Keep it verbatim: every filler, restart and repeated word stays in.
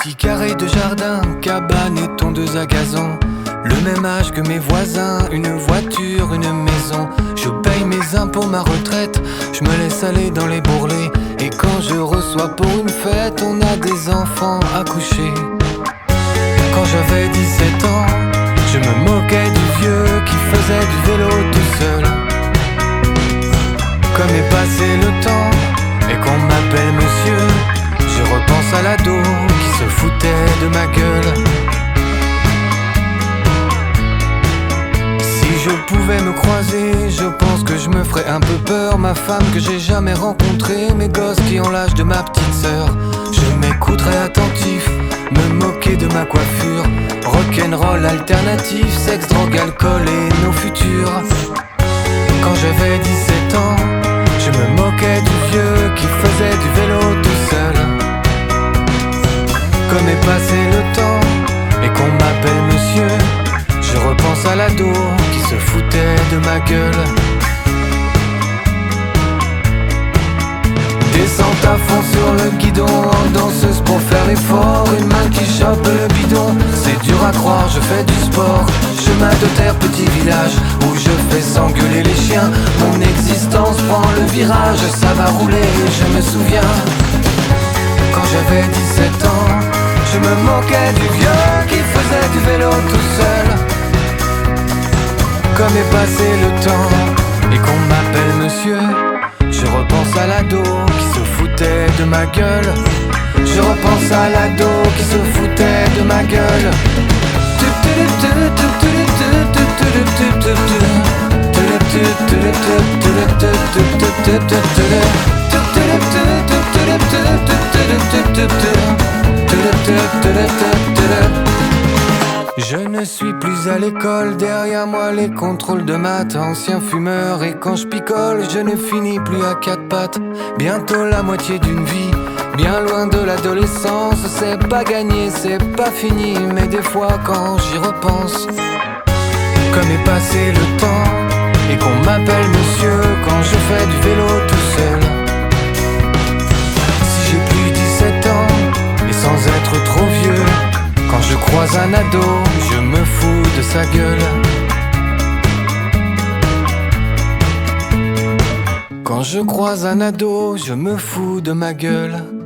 Petit carré de jardin, cabane et tondeuse à gazon. Le même âge que mes voisins, une voiture, une maison. Je paye mes impôts, ma retraite, je me laisse aller dans les bourrelets. Et quand je reçois pour une fête, on a des enfants à coucher. Quand j'avais dix-sept ans, je me moquais du vieux qui faisait du vélo tout seul. Comme est passé le temps et qu'on m'appelle monsieur, je repense à l'ado qui se foutait de ma gueule. Si je pouvais me croiser, je pense que je me ferais un peu peur. Ma femme que j'ai jamais rencontrée, mes gosses qui ont l'âge de ma petite sœur. Je m'écouterais attentif, me moquer de ma coiffure. Rock'n'roll alternatif, sexe, drogue, alcool et nos futurs. Quand j'avais dix-sept ans, je me moquais du vieux qui faisait du vélo tout seul. Comme est passé le temps et qu'on m'appelle monsieur, je repense à l'ado qui se foutait de ma gueule. Descente à fond sur le guidon, en danseuse pour faire effort. Une main qui chope le bidon, c'est dur à croire, je fais du sport. Chemin de terre, petit village, où je fais s'engueuler les chiens. Mon existence prend le virage, ça va rouler, je me souviens. Quand j'avais dix-sept ans, je me moquais du vieux qui faisait du vélo tout seul. Comme est passé le temps et qu'on m'appelle monsieur, je repense à l'ado qui se foutait de ma gueule. Je repense à l'ado qui se foutait de ma gueule. Je ne suis plus à l'école, derrière moi les contrôles de maths. Ancien fumeur et quand je picole, je ne finis plus à quatre pattes. Bientôt la moitié d'une vie, bien loin de l'adolescence. C'est pas gagné, c'est pas fini, mais des fois quand j'y repense. Comme est passé le temps et qu'on m'appelle monsieur quand je fais du vélo tout seul. Si j'ai plus dix-sept ans et sans être trop vieux, quand je croise un ado, je me fous de sa gueule. Quand je croise un ado, je me fous de ma gueule.